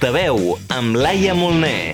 de veu, amb Laia Molner.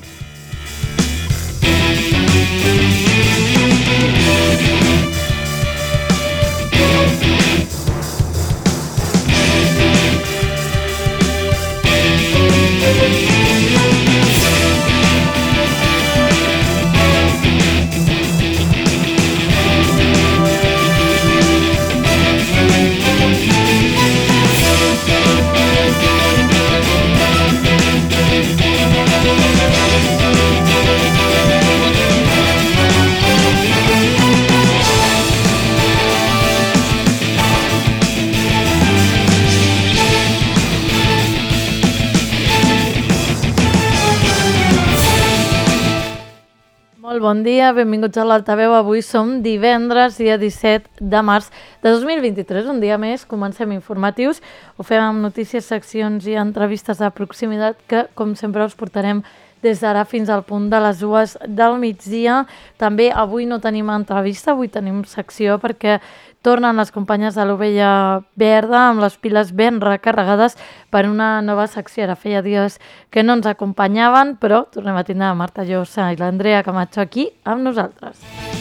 Bon dia, benvinguts a l'Altaveu. Avui som divendres, dia 17 de març de 2023, un dia més. Comencem informatius, ho fem amb notícies, seccions i entrevistes de proximitat que, com sempre, us portarem des d'ara fins al punt de les 2 del migdia. També avui no tenim entrevista, avui tenim secció perquè tornen les companyes de l'Ovella Verda amb les piles ben recarregades per una nova secció. Ara feia dies que no ens acompanyaven, però tornem a tindre la Marta Llosa i l'Andrea Camacho aquí amb nosaltres.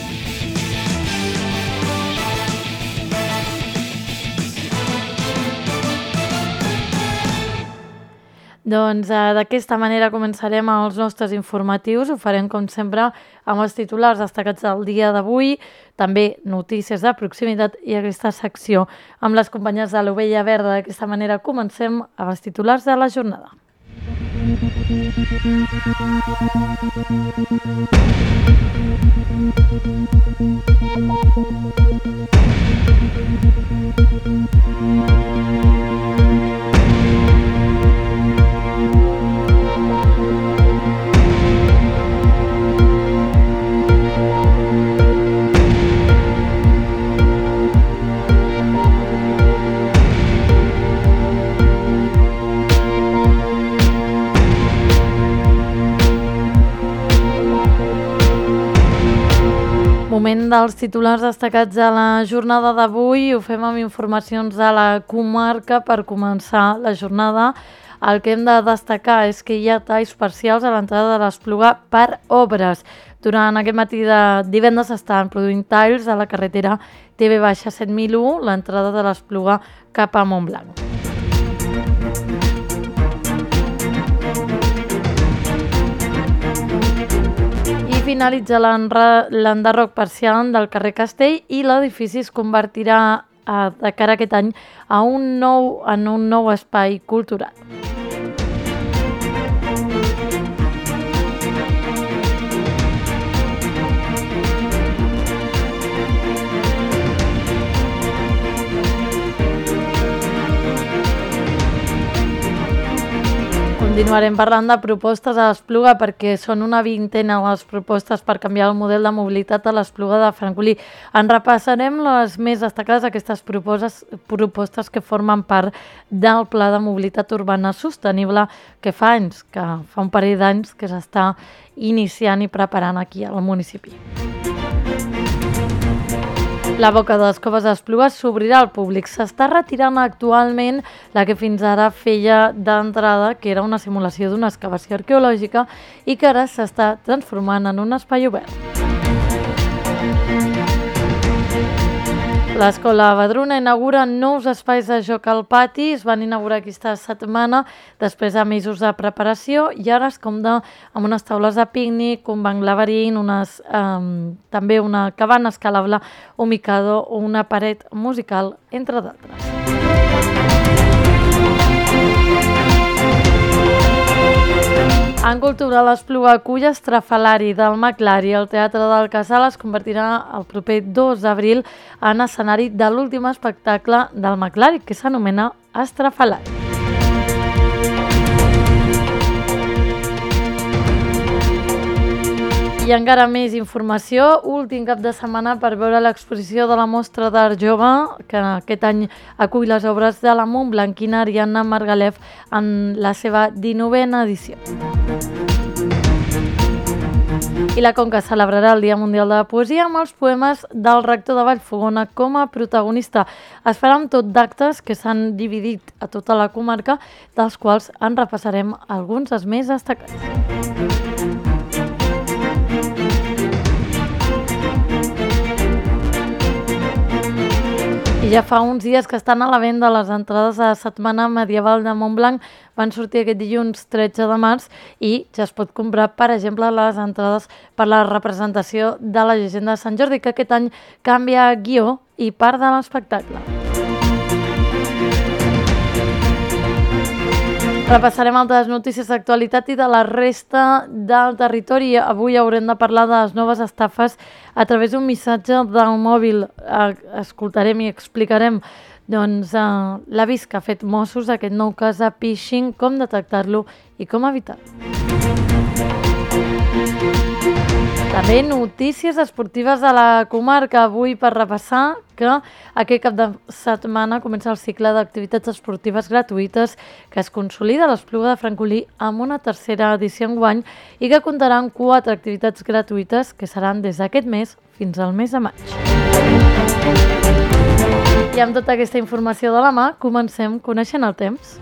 Doncs d'aquesta manera començarem els nostres informatius. Ho farem, com sempre, amb els titulars destacats del dia d'avui, també notícies de proximitat i aquesta secció amb les companyes de l'Ovella Verda. D'aquesta manera comencem amb els titulars de la jornada. Moment dels titulars destacats de la jornada d'avui. Ho fem amb informacions de la comarca per començar la jornada. El que hem de destacar és que hi ha talls parcials a l'entrada de l'Espluga per obres. Durant aquest matí de divendres s'estan produint talls a la carretera TV-7001, l'entrada de l'Espluga cap a Montblanc. Finalitza l'enderroc parcial del carrer Castell i l'edifici es convertirà de cara a aquest any en un nou espai cultural. Continuarem parlant de propostes a l'Espluga perquè són una vintena les propostes per canviar el model de mobilitat a l'Espluga de Francolí. En repassarem les més destacades d'aquestes propostes que formen part del Pla de Mobilitat Urbana Sostenible que fa un parell d'anys que s'està iniciant i preparant aquí al municipi. La boca de les coves d'Espluga s'obrirà al públic. S'està retirant actualment la que fins ara feia d'entrada, que era una simulació d'una excavació arqueològica i que ara s'està transformant en un espai obert. L'Escola Badruna inaugura nous espais de joc al pati. Es van inaugurar aquesta setmana després de mesos de preparació i ara es compta amb unes taules de pícnic, un banc laberint, també una cabana escalable, un micador o una paret musical, entre d'altres. En cultura, l'Espluga acull Estrafalari del Maclari. El Teatre del Casal es convertirà el proper 2 d'abril en escenari de l'últim espectacle del Maclari, que s'anomena Estrafalari. I encara més informació, últim cap de setmana per veure l'exposició de la Mostra d'Art Jove, que aquest any acull les obres de la montblanquina Ariadna Margalef en la seva 19a edició. I la Conca celebrarà el Dia Mundial de la Poesia amb els poemes del rector de Vallfogona com a protagonista. Es farà amb tot d'actes que s'han dividit a tota la comarca, dels quals en repassarem alguns dels més destacats. I ja fa uns dies que estan a la venda les entrades a la Setmana Medieval de Montblanc. Van sortir aquest dilluns 13 de març i ja es pot comprar, per exemple, les entrades per la representació de la llegenda de Sant Jordi, que aquest any canvia guió i part de l'espectacle. Repassarem altres notícies d'actualitat i de la resta del territori. Avui haurem de parlar de les noves estafes a través d'un missatge del mòbil. Escoltarem i explicarem l'avís que ha fet Mossos, aquest nou cas de phishing, com detectar-lo i com evitar-lo. També notícies esportives de la comarca. Avui per repassar que aquest cap de setmana comença el cicle d'activitats esportives gratuïtes que es consolida a l'Espluga de Francolí amb una tercera edició enguany i que comptarà amb 4 activitats gratuïtes que seran des d'aquest mes fins al mes de maig. I amb tota aquesta informació de la mà, comencem coneixent el temps.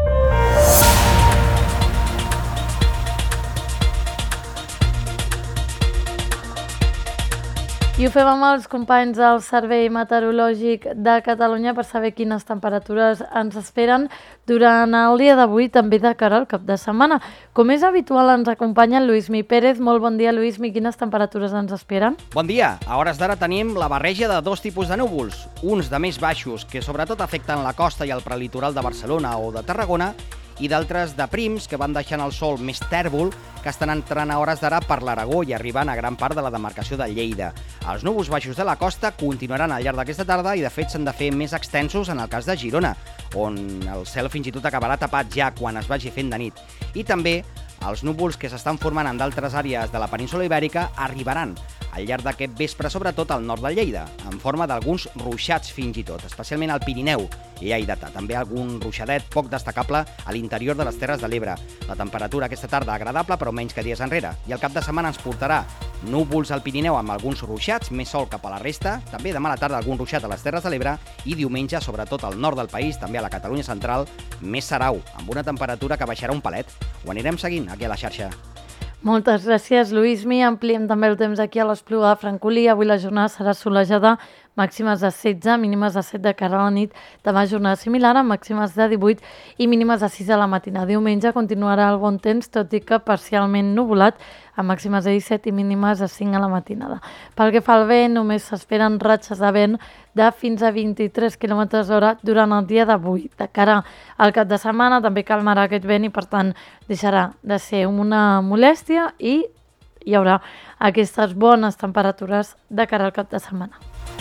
I ho fem amb els companys del Servei Meteorològic de Catalunya per saber quines temperatures ens esperen durant el dia d'avui, també de cara al cap de setmana. Com és habitual, ens acompanya el Lluïsmi Pérez. Molt bon dia, Lluïsmi. Quines temperatures ens esperen? Bon dia. A hores d'ara tenim la barreja de 2 tipus de núvols. Uns de més baixos, que sobretot afecten la costa i el prelitoral de Barcelona o de Tarragona, i d'altres de prims que van deixant el sol més tèrbol, que estan entrant a hores d'ara per l'Aragó i arribant a gran part de la demarcació de Lleida. Els núvols baixos de la costa continuaran al llarg d'aquesta tarda i de fet s'han de fer més extensos en el cas de Girona, on el cel fins i tot acabarà tapat ja quan es vagi fent de nit. I també els núvols que s'estan formant en d'altres àrees de la península Ibèrica arribaran al llarg d'aquest vespre, sobretot al nord de Lleida, en forma d'alguns ruixats fins i tot, especialment al Pirineu lleidatà. També algun ruixadet poc destacable a l'interior de les Terres de l'Ebre. La temperatura aquesta tarda agradable, però menys que dies enrere. I el cap de setmana ens portarà núvols al Pirineu amb alguns ruixats, més sol cap a la resta, també demà a la tarda algun ruixat a les Terres de l'Ebre i diumenge, sobretot al nord del país, també a la Catalunya central, més serau, amb una temperatura que baixarà un palet. Ho anirem seguint aquí a la xarxa. Moltes gràcies, Lluïsmi. Ampliem també el temps aquí a l'Espluga de Francolí. Avui la jornada serà solejada, màximes de 16, mínimes de 7 de cara a la nit. Demà jornada similar, amb màximes de 18 i mínimes de 6 a la matina. Diumenge continuarà el bon temps, tot i que parcialment nuvolat, amb màximes de 17 i mínimes de 5 a la matinada. Pel que fa al vent, només s'esperen ratxes de vent de fins a 23 km/h durant el dia d'avui. De cara al cap de setmana també calmarà aquest vent i, per tant, deixarà de ser una molèstia i hi haurà aquestes bones temperatures de cara al cap de setmana.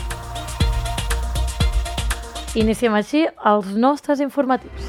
Iniciem així els nostres informatius.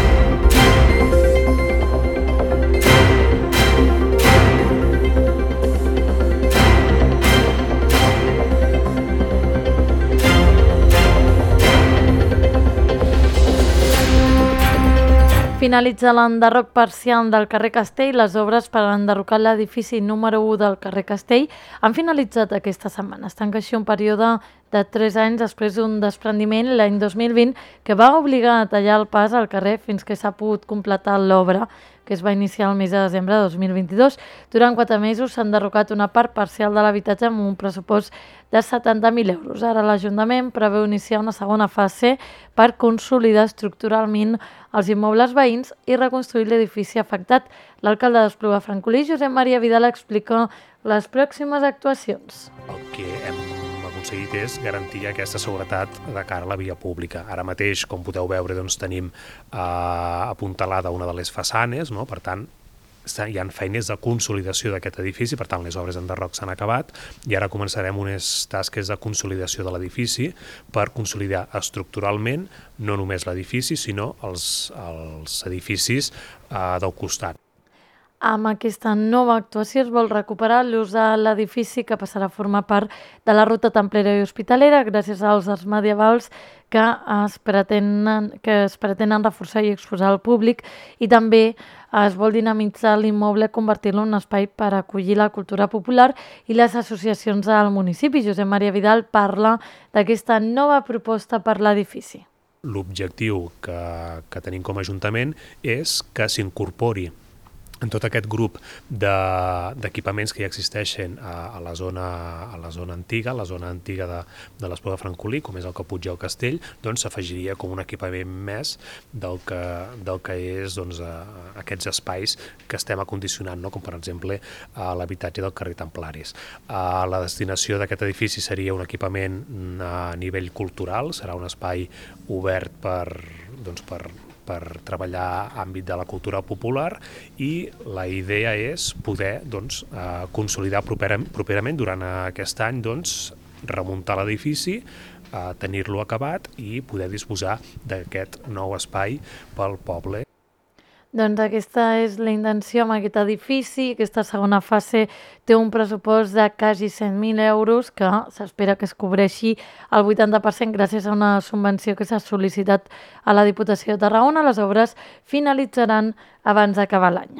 Finalitza l'enderroc parcial del carrer Castell. Les obres per enderrocar l'edifici número 1 del carrer Castell han finalitzat aquesta setmana. Es tanca així un període de 3 anys després d'un desprendiment l'any 2020 que va obligar a tallar el pas al carrer fins que s'ha pogut completar l'obra, que es va iniciar el mes de desembre de 2022. Durant 4 mesos s'ha enderrocat una part parcial de l'habitatge amb un pressupost de 70.000 euros. Ara l'Ajuntament preveu iniciar una segona fase per consolidar estructuralment els immobles veïns i reconstruir l'edifici afectat. L'alcalde d'Espluga de Francolí, Josep Maria Vidal, explica les pròximes actuacions. El que hem aconseguit és garantir aquesta seguretat de cara a la via pública. Ara mateix, com podeu veure, tenim apuntalada una de les façanes, no? Per tant, hi ha feines de consolidació d'aquest edifici, per tant les obres d'enderroc s'han acabat i ara començarem unes tasques de consolidació de l'edifici per consolidar estructuralment no només l'edifici sinó els edificis del costat. Amb aquesta nova actuació es vol recuperar l'ús de l'edifici que passarà a formar part de la ruta templera i hospitalera gràcies als arts medievals que es pretenen reforçar i exposar al públic, i també es vol dinamitzar l'immoble, convertir-lo en un espai per acollir la cultura popular i les associacions del municipi. Josep Maria Vidal parla d'aquesta nova proposta per l'edifici. L'objectiu que tenim com a Ajuntament és que s'incorpori en tot aquest grup d'equipaments que ja existeixen a la zona antiga, de l'Espluga de Francolí, com és el Caputx i el Castell, doncs s'afegiria com un equipament més del que és doncs, aquests espais que estem acondicionant, no? Com per exemple l'habitatge del carrer Templaris. La destinació d'aquest edifici seria un equipament a nivell cultural, serà un espai obert per treballar àmbit de la cultura popular, i la idea és poder consolidar properament durant aquest any, remuntar l'edifici, tenir-lo acabat i poder disposar d'aquest nou espai pel poble. Doncs aquesta és la intenció amb aquest edifici. Aquesta segona fase té un pressupost de quasi 100.000 euros que s'espera que es cobreixi el 80% gràcies a una subvenció que s'ha sol·licitat a la Diputació de Tarragona. Les obres finalitzaran abans d'acabar l'any.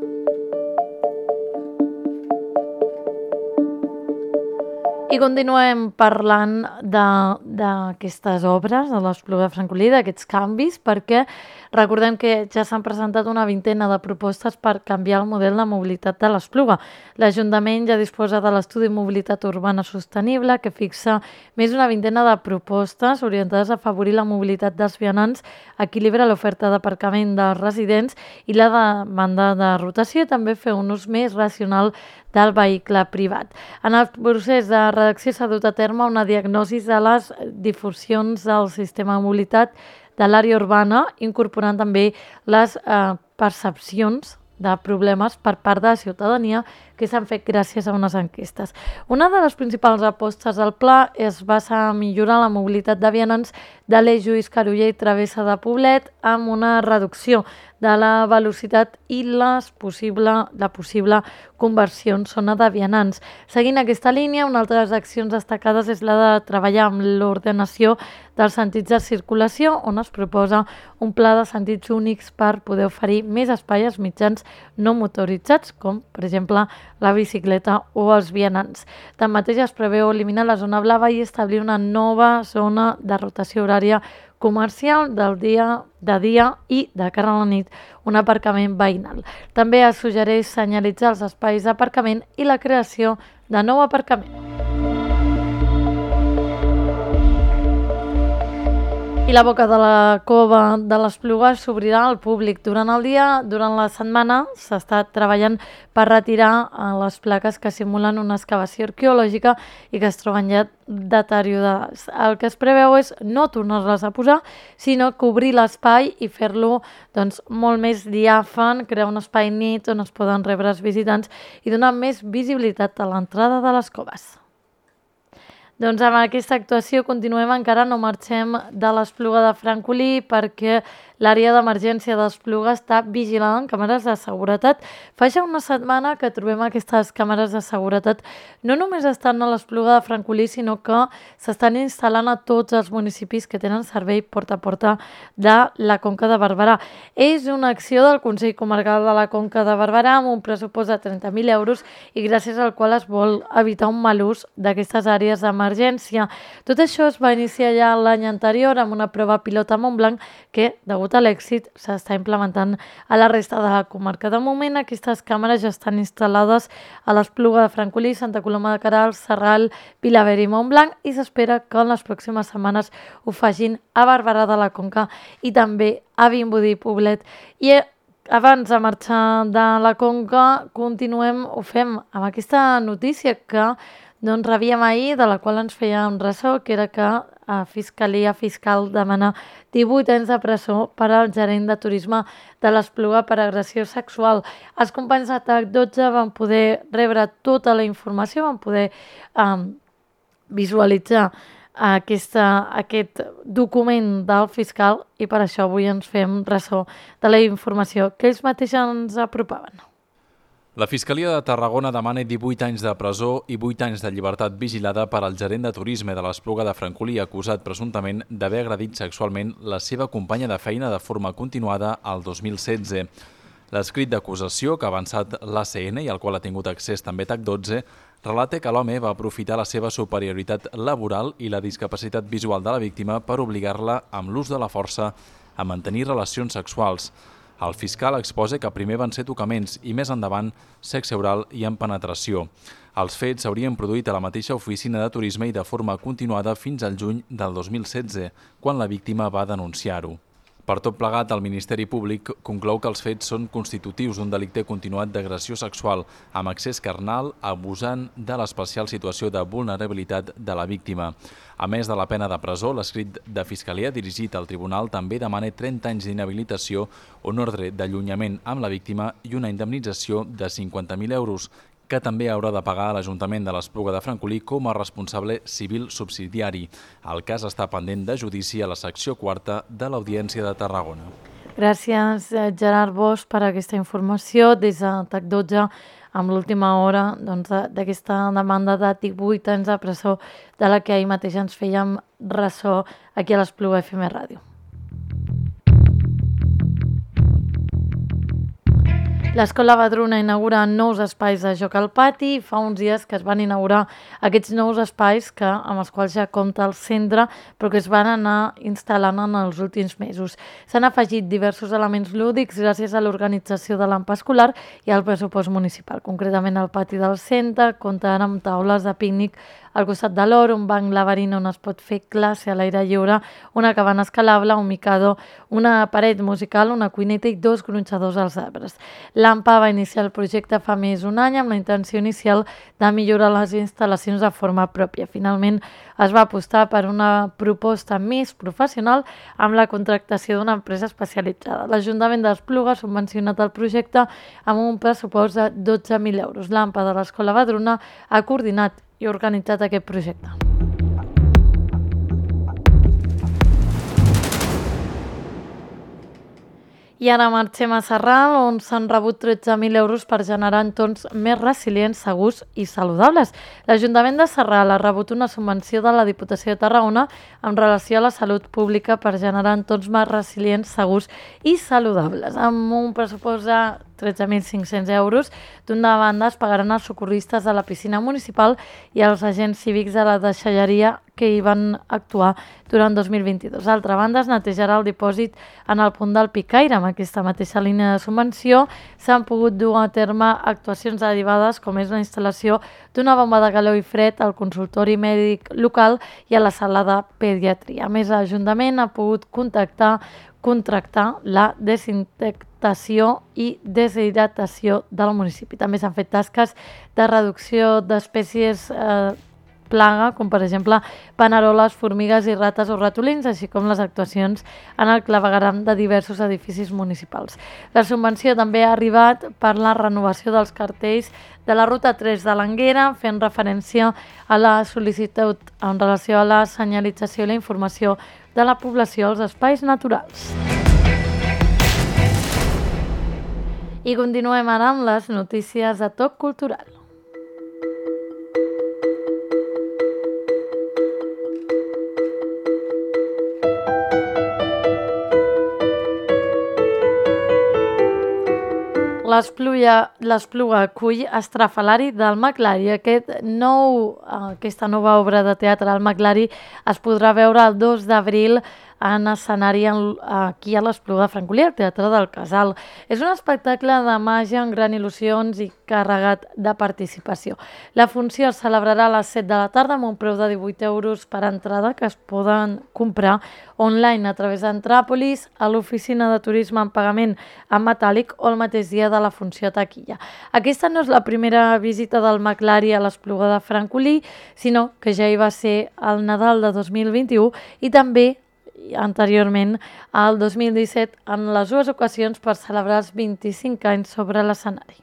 I continuem parlant d'aquestes obres, de l'Espluga de Francolí, d'aquests canvis, perquè recordem que ja s'han presentat una vintena de propostes per canviar el model de mobilitat de l'Espluga. L'Ajuntament ja disposa de l'estudi de mobilitat urbana sostenible, que fixa més d'una vintena de propostes orientades a afavorir la mobilitat dels vianants, equilibra l'oferta d'aparcament dels residents i la demanda de rotació, i també fer un ús més racional del vehicle privat. En el procés de redacció s'ha dut a terme una diagnosi de les difusions del sistema de mobilitat de l'àrea urbana, incorporant també les percepcions de problemes per part de la ciutadania que s'han fet gràcies a unes enquestes. Una de les principals apostes del pla es basa a millorar la mobilitat de vianants de l'eix Lluís Caruller i Travessa de Poblet amb una reducció de la velocitat i la possible conversió en zona de vianants. Seguint aquesta línia, una altra de les accions destacades és la de treballar amb l'ordenació dels sentits de circulació, on es proposa un pla de sentits únics per poder oferir més espai als mitjans no motoritzats, com per exemple la bicicleta o els vianants. Tanmateix es preveu eliminar la zona blava i establir una nova zona de rotació horària comercial de dia i de cara a la nit, un aparcament veïnal. També es suggereix senyalitzar els espais d'aparcament i la creació de nou aparcament. I la boca de la cova de l'Espluga s'obrirà al públic durant el dia. Durant la setmana s'està treballant per retirar les plaques que simulen una excavació arqueològica i que es troben ja deteriorades. El que es preveu és no tornar-les a posar, sinó cobrir l'espai i fer-lo molt més diàfan, crear un espai net on es poden rebre els visitants i donar més visibilitat a l'entrada de les coves. Doncs amb aquesta actuació continuem, encara no marxem de l'Espluga de Francolí perquè l'àrea d'emergència d'Espluga està vigilada amb càmeres de seguretat. Fa ja una setmana que trobem aquestes càmeres de seguretat. No només estan a l'Espluga de Francolí, sinó que s'estan instal·lant a tots els municipis que tenen servei porta a porta de la Conca de Barberà. És una acció del Consell Comarcal de la Conca de Barberà amb un pressupost de 30.000 euros i gràcies al qual es vol evitar un mal ús d'aquestes àrees d'emergència. Tot això es va iniciar ja l'any anterior amb una prova pilot a Montblanc que, degut a l'èxit, s'està implementant a la resta de la comarca. De moment, aquestes càmeres ja estan instal·lades a l'Espluga de Francolí, Santa Coloma de Queralt, Sarral, Vilaverd i Montblanc i s'espera que en les pròximes setmanes ho facin a Barberà de la Conca i també a Vimbodí i Poblet. I abans de marxar de la Conca, ho fem amb aquesta notícia que rebíem ahir, de la qual ens feia un ressò, que era que la Fiscalia Fiscal demana 18 anys de presó per al gerent de turisme de l'Espluga per agressió sexual. Els companys de TAC12 van poder rebre tota la informació, van poder visualitzar aquest document del fiscal i per això avui ens fem ressò de la informació que ells mateixos ens apropaven. La Fiscalia de Tarragona demana 18 anys de presó i 8 anys de llibertat vigilada per al gerent de turisme de l'Espluga de Francolí, acusat presumptament d'haver agredit sexualment la seva companya de feina de forma continuada al 2016. L'escrit d'acusació que ha avançat l'ACN i al qual ha tingut accés també TAC12 relata que l'home va aprofitar la seva superioritat laboral i la discapacitat visual de la víctima per obligar-la, amb l'ús de la força, a mantenir relacions sexuals. El fiscal exposa que primer van ser tocaments i més endavant sexe oral i en penetració. Els fets s'haurien produït a la mateixa oficina de turisme i de forma continuada fins al juny del 2016, quan la víctima va denunciar-ho. Per tot plegat, el Ministeri Públic conclou que els fets són constitutius d'un delicte continuat d'agressió sexual amb excés carnal, abusant de l'especial situació de vulnerabilitat de la víctima. A més de la pena de presó, l'escrit de Fiscalia dirigit al tribunal també demana 30 anys d'inhabilitació, un ordre d'allunyament amb la víctima i una indemnització de 50.000 euros, que també haurà de pagar a l'Ajuntament de l'Espluga de Francolí com a responsable civil subsidiari. El cas està pendent de judici a la secció 4 de l'Audiència de Tarragona. Gràcies, Gerard Bosch, per aquesta informació. Des de TAC12, amb l'última hora d'aquesta demanda de 18 anys de presó de la que ahir mateix ens fèiem ressò aquí a l'Espluga FM Ràdio. L'Escola Badruna inaugura nous espais de joc al pati. Fa uns dies que es van inaugurar aquests nous espais amb els quals ja compta el centre, però que es van anar instal·lant en els últims mesos. S'han afegit diversos elements lúdics gràcies a l'organització de l'AMPA escolar i al pressupost municipal. Concretament, el pati del centre compta amb taules de pícnic al costat de l'hora, un banc laberint on es pot fer classe a l'aire lliure, una cabana escalable, un micador, una paret musical, una cuineta i 2 gronxadors als arbres. L'AMPA va iniciar el projecte fa més d'un any amb la intenció inicial de millorar les instal·lacions de forma pròpia. Finalment es va apostar per una proposta més professional amb la contractació d'una empresa especialitzada. L'Ajuntament d'Espluga ha subvencionat el projecte amb un pressupost de 12.000 euros. L'AMPA de l'Escola Badruna ha coordinat i organitzat aquest projecte. I ara marxem a Sarral, on s'han rebut 13.000 euros per generar entorns més resilients, segurs i saludables. L'Ajuntament de Sarral ha rebut una subvenció de la Diputació de Tarragona en relació a la salut pública per generar entorns més resilients, segurs i saludables. Amb un pressupost de 13.500 euros. D'una banda es pagaran els socorristes de la piscina municipal i els agents cívics de la deixalleria que hi van actuar durant 2022. D'altra banda, es netejarà el dipòsit en el punt del Picaire. Amb aquesta mateixa línia de subvenció s'han pogut dur a terme actuacions derivades, com és la instal·lació d'una bomba de calor i fred al consultori mèdic local i a la sala de pediatria. A més, l'Ajuntament ha pogut contractar la desinfectació i deshidratació del municipi. També s'han fet tasques de reducció d'espècies plaga, com per exemple paneroles, formigues i rates o ratolins, així com les actuacions en el clavegueram de diversos edificis municipals. La subvenció també ha arribat per la renovació dels cartells de la ruta 3 de l'Anguera, fent referència a la sol·licitud en relació a la senyalització i la informació de la població als espais naturals. I continuem ara amb les notícies de toc cultural. L'Espluga acull Estrafalari del Maclari. Aquesta nova obra de teatre al Maclari es podrà veure el 2 d'abril en escenari aquí a l'Espluga de Francolí, al Teatre del Casal. És un espectacle de màgia amb gran il·lusions i carregat de participació. La funció es celebrarà a les 7 de la tarda amb un preu de 18 euros per entrada que es poden comprar online a través d'Entràpolis, a l'oficina de turisme en pagament en metàl·lic o el mateix dia de la funció a taquilla. Aquesta no és la primera visita del Maclari a l'Espluga de Francolí, sinó que ja hi va ser al Nadal de 2021 i també anteriorment al 2017 en les dues ocasions per celebrar els 25 anys sobre l'escenari.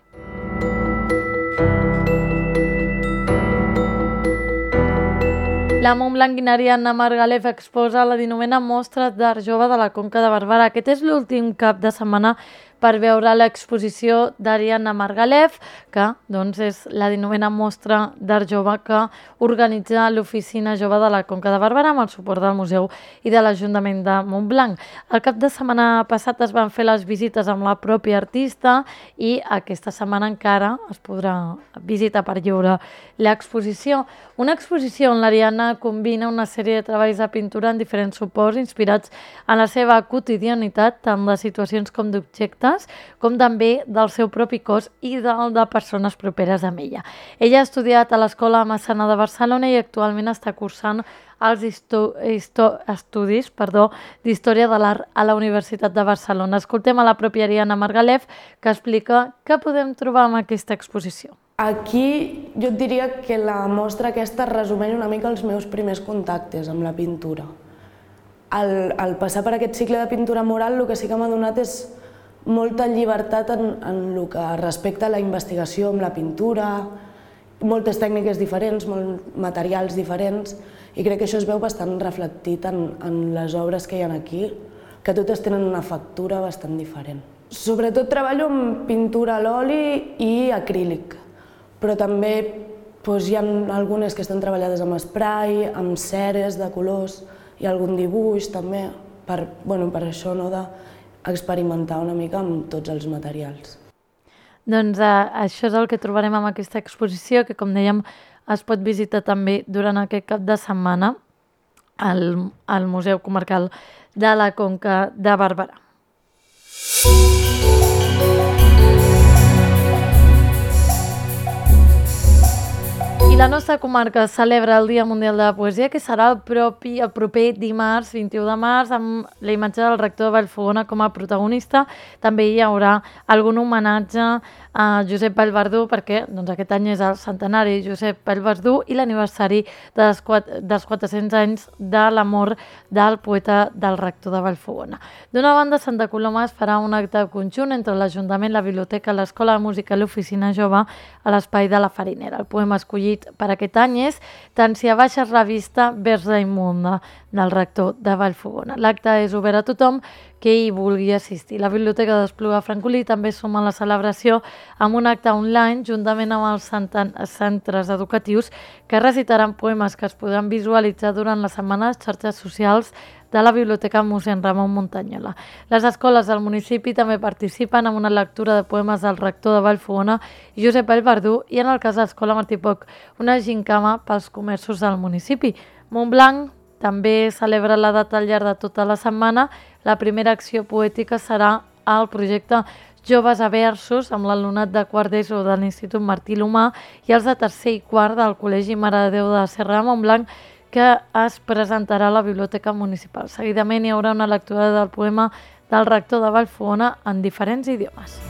La Montblanquinària Anna Margalef exposa la 19a Mostra d'Art Jove de la Conca de Barberà. Aquest és l'últim cap de setmana per veure l'exposició d'Ariadna Margalef, que doncs, és la 19a mostra d'art jove que organitza l'Oficina Jove de la Conca de Barberà amb el suport del Museu i de l'Ajuntament de Montblanc. El cap de setmana passat es van fer les visites amb la pròpia artista i aquesta setmana encara es podrà visitar per lliure l'exposició. Una exposició on l'Ariadna combina una sèrie de treballs de pintura en diferents suports inspirats en la seva quotidianitat, tant de situacions com d'objectes, com també del seu propi cos i del de persones properes a ella. Ella ha estudiat a l'Escola Massana de Barcelona i actualment està cursant els estudis d'Història de l'Art a la Universitat de Barcelona. Escoltem a la pròpia Ariadna Margalef, que explica què podem trobar en aquesta exposició. Aquí jo et diria que la mostra aquesta resumeix una mica els meus primers contactes amb la pintura. Al passar per aquest cicle de pintura mural, el que sí que m'ha donat és molta llibertat en el que respecta a la investigació amb la pintura, moltes tècniques diferents, molts materials diferents, i crec que això es veu bastant reflectit en les obres que hi ha aquí, que totes tenen una factura bastant diferent. Sobretot treballo amb pintura a l'oli i acrílic, però també hi ha algunes que estan treballades amb spray, amb ceres de colors, hi ha algun dibuix també, per això d'experimentar una mica amb tots els materials. Doncs això és el que trobarem amb aquesta exposició, que com dèiem es pot visitar també durant aquest cap de setmana al Museu Comarcal de la Conca de Barberà. I la nostra comarca celebra el Dia Mundial de la Poesia, que serà el proper dimarts 21 de març, amb la imatge del rector de Vallfogona com a protagonista. També hi haurà algun homenatge a Josep Vallverdú, perquè aquest any és el centenari de Josep Vallverdú i l'aniversari dels 400 anys de la mort del poeta del rector de Vallfogona. D'una banda, Santa Coloma es farà un acte conjunt entre l'Ajuntament, la Biblioteca, l'Escola de Música i l'Oficina Jove a l'Espai de la Farinera. El poema escollit per aquest any és Tant si abaixes la vista vers la immunda, del rector de Vallfogona. L'acte és obert a tothom que hi vulgui assistir. La Biblioteca d'Espluga Francolí també suma la celebració amb un acte online juntament amb els centres educatius que recitaran poemes que es podran visualitzar durant la setmana a les xarxes socials de la Biblioteca Mossèn Ramon Muntanyola. Les escoles del municipi també participen en una lectura de poemes del rector de Vallfogona i Josep Vallverdú i, en el cas de l'Escola Martí Poch, una gincama pels comerços del municipi. Montblanc també celebra la data al llarg de tota la setmana. La primera acció poètica serà el projecte Joves a Versos amb l'alumnat de quart d'ESO de l'Institut Martí l'Humà i els de tercer i quart del Col·legi Mare de Déu de la Serra de Montblanc, que es presentarà a la Biblioteca Municipal. Seguidament hi haurà una lectura del poema del rector de Vallfogona en diferents idiomes.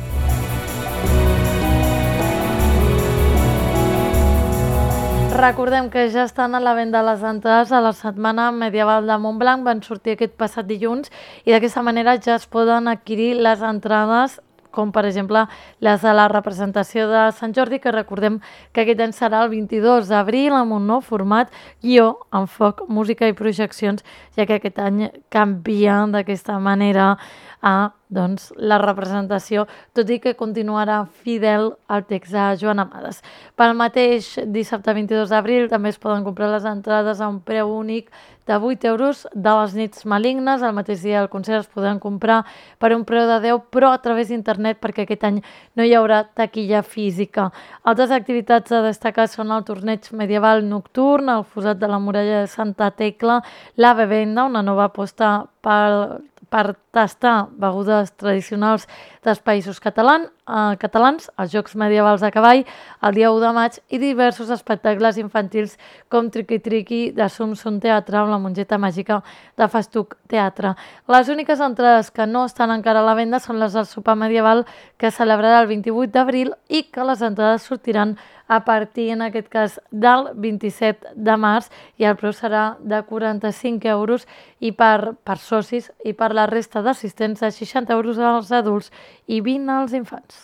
Recordem que ja estan a la venda les entrades a la Setmana Medieval de Montblanc, van sortir aquest passat dilluns i d'aquesta manera ja es poden adquirir les entrades, com per exemple les de la representació de Sant Jordi, que recordem que aquest any serà el 22 d'abril amb un nou format, guió, enfoc, música i projeccions, ja que aquest any canvien d'aquesta manera a la representació, tot i que continuarà fidel al text de Joan Amades. Pel mateix dissabte 22 d'abril també es poden comprar les entrades a un preu únic de 8 euros de les nits malignes. El mateix dia del concert es podran comprar per un preu de 10, però a través d'internet, perquè aquest any no hi haurà taquilla física. Altres activitats a destacar són el torneig medieval nocturn, el fossat de la muralla de Santa Tecla, la bevenda, una nova aposta per tastar begudes tradicionals dels països catalans, els Jocs Medievals a cavall el dia 1 de maig i diversos espectacles infantils com Triqui-Triqui de Sum Teatre o la Mongeta Màgica de Festuc Teatre. Les úniques entrades que no estan encara a la venda són les del sopar medieval, que es celebrarà el 28 d'abril i que les entrades sortiran a partir, en aquest cas, del 27 de març i el preu serà de 45 euros i per socis i per la resta d'assistents de 60 euros als adults i 20 als infants.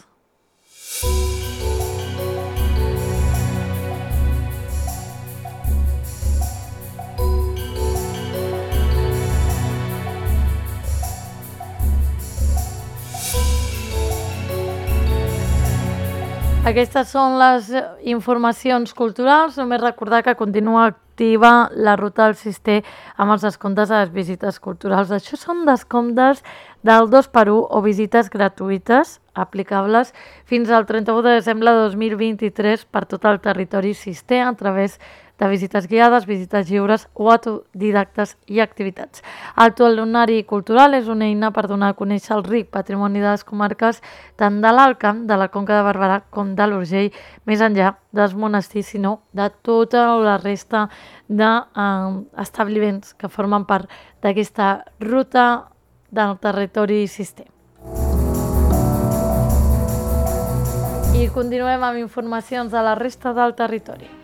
Aquestes són les informacions culturals. Només recordar que continua activa la ruta del Cister amb els descomptes a les visites culturals. Això són descomptes del 2x1 o visites gratuïtes aplicables fins al 31 de desembre de 2023 per tot el territori Cister a través de visites guiades, visites lliures o autodidactes i activitats. El talonari cultural és una eina per donar a conèixer el ric patrimoni de les comarques tant de l'Alt Camp, de la Conca de Barberà com de l'Urgell, més enllà dels monestirs, sinó de tota la resta d'establiments que formen part d'aquesta ruta del territori Cister. I continuem amb informacions de la resta del territori.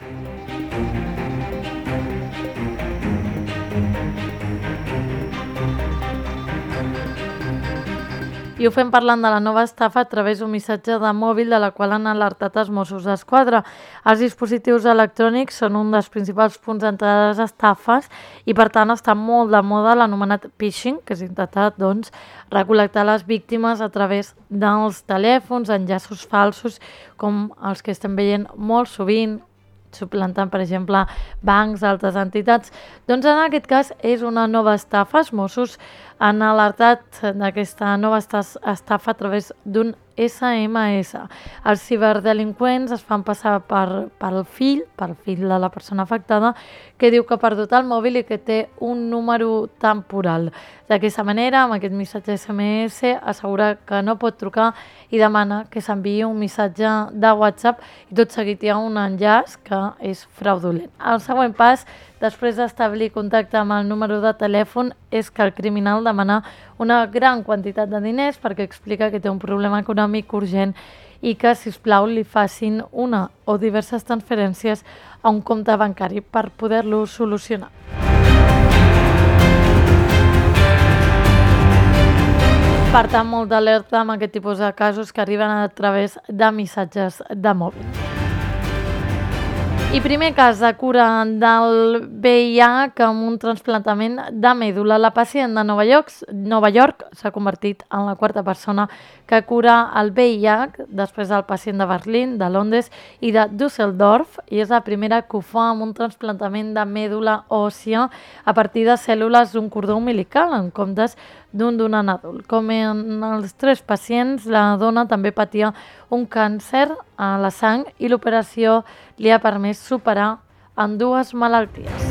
I ho fem parlant de la nova estafa a través d'un missatge de mòbil de la qual han alertat els Mossos d'Esquadra. Els dispositius electrònics són un dels principals punts d'entrada de les estafes i, per tant, està molt de moda l'anomenat phishing, que és intentar recol·lectar les víctimes a través dels telèfons, enllaços falsos, com els que estem veient molt sovint, suplantant, per exemple, bancs, altres entitats. Doncs en aquest cas és una nova estafa. Els Mossos han alertat d'aquesta nova estafa a través d'un SMS. Els ciberdelinqüents es fan passar pel fill de la persona afectada, que diu que ha perdut el mòbil i que té un número temporal. D'aquesta manera, amb aquest missatge SMS, assegura que no pot trucar i demana que s'enviï un missatge de WhatsApp i tot seguit hi ha un enllaç que és fraudulent. El següent pas, després d'establir contacte amb el número de telèfon, és que el criminal demana una gran quantitat de diners perquè explica que té un problema econòmic urgent i que, sisplau, li facin una o diverses transferències a un compte bancari per poder-lo solucionar. Per tant, molt d'alerta amb aquest tipus de casos que arriben a través de missatges de mòbil. I primer cas de cura del VIH amb un trasplantament de mèdula. La pacient de Nova York s'ha convertit en la quarta persona que cura el VIH després del pacient de Berlín, de Londres i de Düsseldorf, i és la primera que ho fa amb un trasplantament de mèdula òssia a partir de cèl·lules d'un cordó umbilical en comptes d'un donant adult. Com en els 3 pacients, la dona també patia un càncer a la sang i l'operació li ha permès superar ambdues malalties.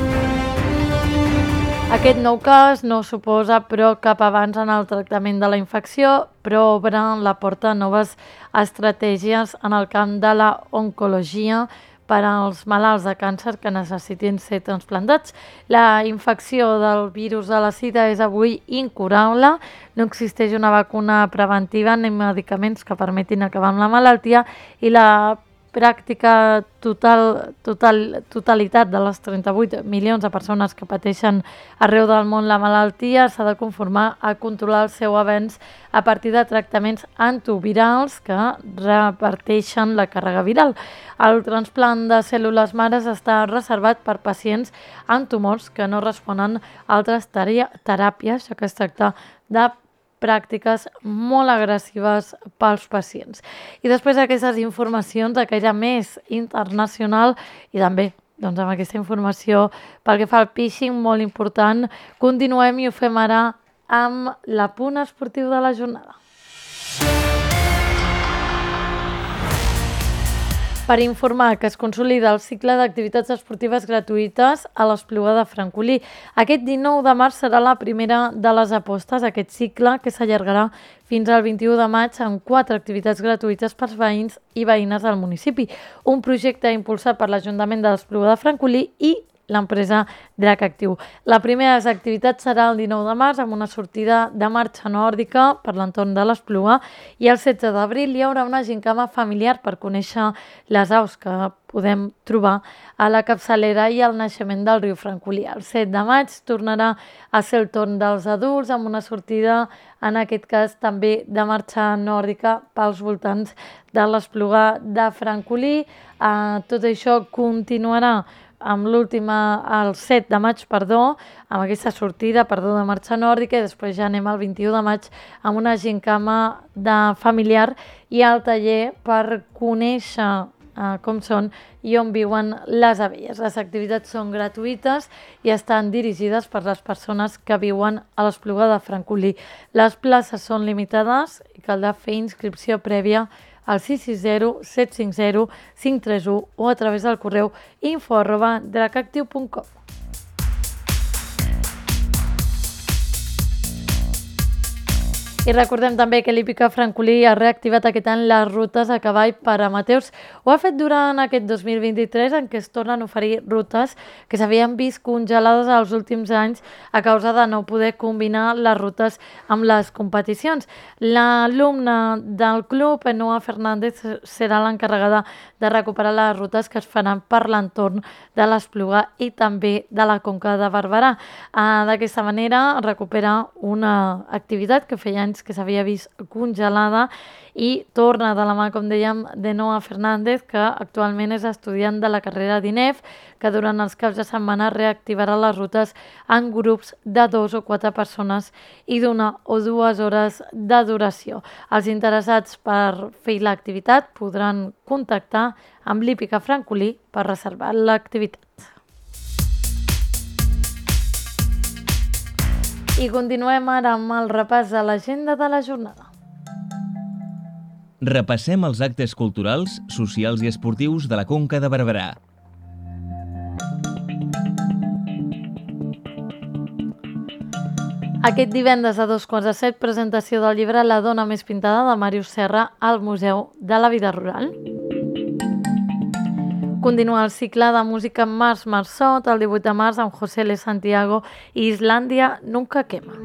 Aquest nou cas no suposa, però, cap avanç en el tractament de la infecció, però obre la porta a noves estratègies en el camp de la oncologia per als malalts de càncer que necessitin ser trasplantats. La infecció del virus de la sida és avui incurable, no existeix una vacuna preventiva ni medicaments que permetin acabar amb la malaltia i la pràctica totalitat de les 38 milions de persones que pateixen arreu del món la malaltia s'ha de conformar a controlar el seu avenç a partir de tractaments antivirals que reparteixen la càrrega viral. El trasplant de cèl·lules mares està reservat per pacients amb tumors que no responen a altres teràpies, ja que es tracta de pràctiques molt agressives pels pacients. I després d'aquestes informacions, aquella més internacional i també amb aquesta informació pel que fa al phishing molt important, continuem i ho fem ara amb l'apunt esportiu de la jornada. Per informar que es consolida el cicle d'activitats esportives gratuïtes a l'Espluga de Francolí. Aquest 19 de març serà la primera de les apostes, aquest cicle que s'allargarà fins al 21 de maig amb 4 activitats gratuïtes pels veïns i veïnes del municipi. Un projecte impulsat per l'Ajuntament de l'Espluga de Francolí i l'empresa Drac Actiu. La primera de les activitats serà el 19 de març amb una sortida de marxa nòrdica per l'entorn de l'Espluga i el 16 d'abril hi haurà una gincama familiar per conèixer les aus que podem trobar a la capçalera i al naixement del riu Francolí. El 7 de maig tornarà a ser el torn dels adults amb una sortida, en aquest cas també de marxa nòrdica pels voltants de l'Espluga de Francolí. Tot això continuarà amb l'última, el 7 de maig, amb aquesta sortida, de marxa nòrdica, i després ja anem al 21 de maig amb una gincama de familiar i el taller per conèixer com són i on viuen les abelles. Les activitats són gratuïtes i estan dirigides per les persones que viuen a l'Espluga de Francolí. Les places són limitades i caldrà fer inscripció prèvia al 660-750-531 o a través del correu info@dracactiu.com. I recordem també que l'Hípica Francolí ha reactivat aquest any les rutes a cavall per amateurs. Ho ha fet durant aquest 2023 en què es tornen a oferir rutes que s'havien vist congelades els últims anys a causa de no poder combinar les rutes amb les competicions. L'alumna del club, Noa Fernández, serà l'encarregada de recuperar les rutes que es faran per l'entorn de l'Espluga i també de la Conca de Barberà. D'aquesta manera recupera una activitat que feia anys que s'havia vist congelada i torna de la mà, com dèiem, de Noa Fernández, que actualment és estudiant de la carrera d'INEF, que durant els caps de setmana reactivarà les rutes en grups de 2 o 4 persones i d'1 o 2 hores de duració. Els interessats per fer l'activitat podran contactar amb l'Hípica Francolí per reservar l'activitat. I continuem ara amb el repàs de l'agenda de la jornada. Repassem els actes culturals, socials i esportius de la Conca de Barberà. Aquest divendres a 14:15, presentació del llibre La dona més pintada de Màrius Serra al Museu de la Vida Rural. Continua el cicle de música Mars Marsot el 18 de març amb José L. Santiago i Islàndia Nunca Quema.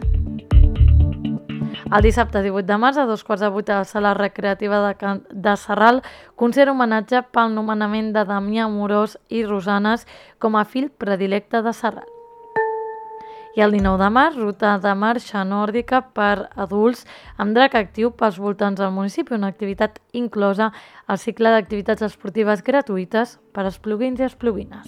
El dissabte 18 de març a 7:15 a la Sala Recreativa de Sarral, concert homenatge pel nomenament de Damià Amorós i Rosanes com a fill predilecte de Sarral. I el 19 de març, ruta de marxa nòrdica per adults amb drac actiu pels voltants del municipi, una activitat inclosa al cicle d'activitats esportives gratuïtes per a espluguins i espluguines.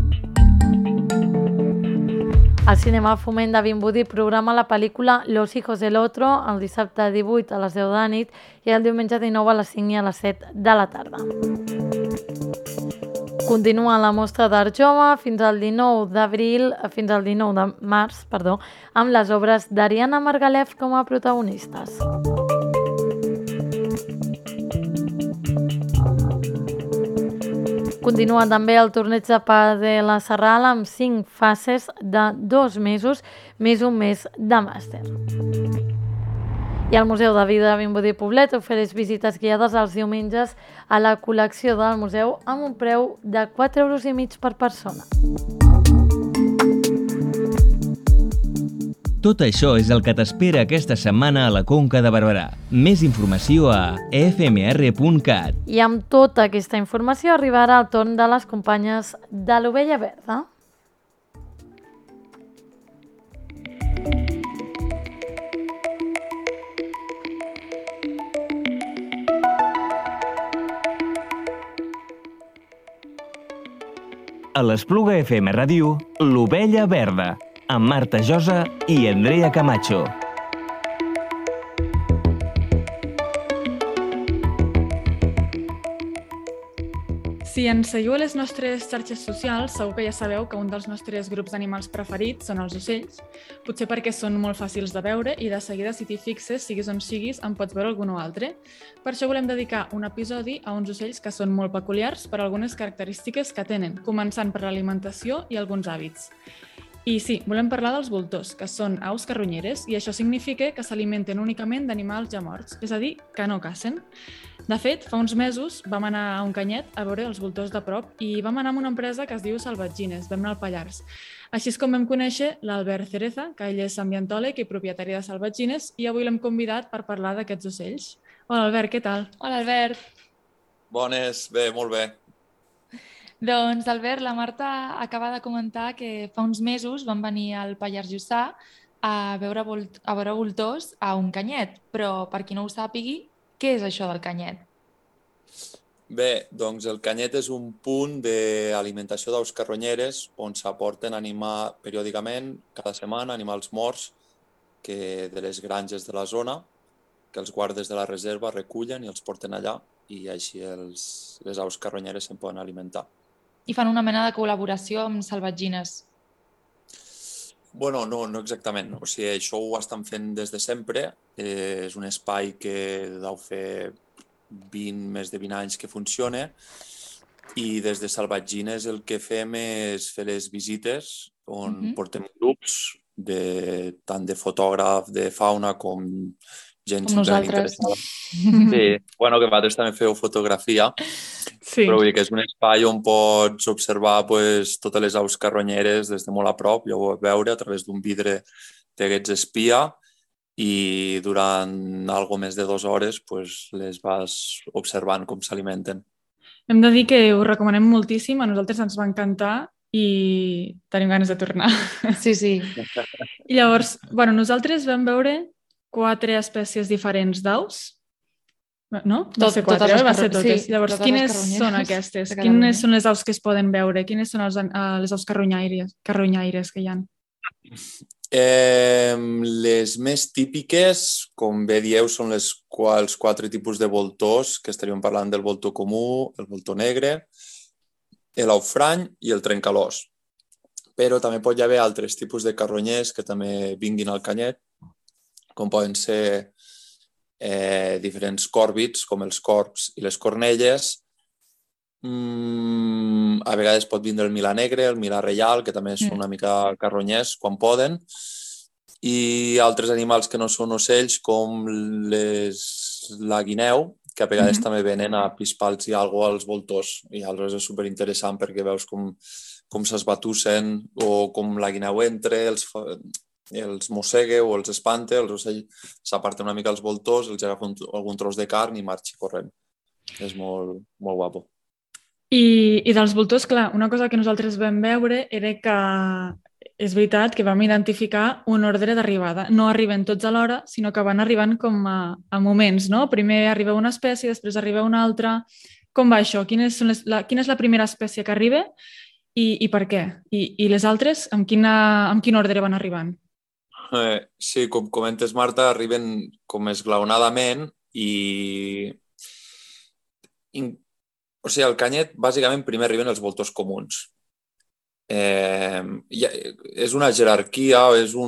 El Cinema Foment de Vimbodí programa la pel·lícula Los hijos del otro el dissabte 18 a les 10 de la nit i el diumenge 19 a les 5 i a les 7 de la tarda. Continua la mostra d'art jove fins al 19 de març, amb les obres d'Ariana Margalef com a protagonistes. Continua també el torneig de pàdel a Sarral amb 5 fases de 2 mesos més un mes de màster. I el Museu de Vida de Vimbodí Poblet ofereix visites guiades els diumenges a la col·lecció del museu amb un preu de 4,5 € per persona. Tot això és el que t'espera aquesta setmana a la Conca de Barberà. Més informació a efmr.cat. I amb tota aquesta informació arribarà el torn de les companyes de l'Ovella Verda. A l'Espluga FM Ràdio, l'Ovella Verda, amb Marta Josa i Andrea Camacho. Si ens seguiu a les nostres xarxes socials, segur que ja sabeu que un dels nostres grups d'animals preferits són els ocells, potser perquè són molt fàcils de veure i de seguida si t'hi fixes, siguis on siguis, en pots veure algun o altre. Per això volem dedicar un episodi a uns ocells que són molt peculiars per algunes característiques que tenen, començant per l'alimentació i alguns hàbits. I sí, volem parlar dels voltors, que són aus carronyeres, i això significa que s'alimenten únicament d'animals ja morts, és a dir, que no cacen. De fet, fa uns mesos vam anar a un canyet a veure els voltors de prop i vam anar amb una empresa que es diu Salvatgines, vam anar al Pallars. Així és com vam conèixer l'Albert Cereza, que ell és ambientòleg i propietari de Salvatgines, i avui l'hem convidat per parlar d'aquests ocells. Hola, Albert, què tal? Hola, Albert. Bones, bé, molt bé. Doncs, Albert, la Marta acaba de comentar que fa uns mesos van venir al Pallars Jussà a veure voltors a un canyet, però per qui no ho sàpigui, què és això del canyet? Bé, doncs el Canyet és un punt d'alimentació d'aus carronyeres on s'aporten periòdicament, cada setmana, animals morts de les granges de la zona, que els guardes de la reserva recullen i els porten allà i així les aus carronyeres se'n poden alimentar. I fan una mena de col·laboració amb salvatgines. Bueno, no exactament. O sigui, això ho estan fent des de sempre. És un espai que deu fer més de 20 anys que funciona i des de Salvatgines el que fem és fer les visites on portem grups tant de fotògraf, de fauna com gent superinteressada. Sí, bueno, que vosaltres també feu fotografia, però vull dir que és un espai on pots observar totes les aus carronyeres des de molt a prop, ja ho vas veure a través d'un vidre d'aquests espia i durant algo més de 2 hores les vas observant com s'alimenten. Hem de dir que ho recomanem moltíssim, a nosaltres ens va encantar i tenim ganes de tornar. Sí. I llavors, nosaltres vam veure 4 espècies diferents d'aus, no? Va ser 4, va ser totes. Sí, llavors, quines són aquestes? Quines són les aus que es poden veure? Quines són les aus carronyaires que hi ha? Les més típiques, com bé dieu, són els 4 tipus de voltors, que estaríem parlant del voltor comú, el voltor negre, l'aufrany i el trencalòs. Però també pot haver altres tipus de carronyers que també vinguin al Canyet, com poden ser diferents còrvids, com els corbs i les cornelles. A vegades pot vindre el milà negre, el milà reial, que també són una mica carronyers quan poden, i altres animals que no són ocells, com la guineu, que a vegades també venen a pispar-los als voltors, i aleshores és superinteressant perquè veus com s'esbatussen o com la guineu entra, els mossega o els espanta, els ocells s'aparten una mica als voltors, els agafa algun tros de carn i marxa corrent. És molt, molt guapo. I dels voltors, clar, una cosa que nosaltres vam veure era que és veritat que vam identificar un ordre d'arribada. No arriben tots alhora, sinó que van arribant com a moments, no? Primer arriba una espècie, després arriba una altra. Com va això? Quina és la primera espècie que arriba i per què? I les altres, amb quin ordre van arribant? Sí, com comentes, Marta, arriben com esglaonadament i... O sigui, al Canyet, bàsicament, primer arriben els voltors comuns. És una jerarquia,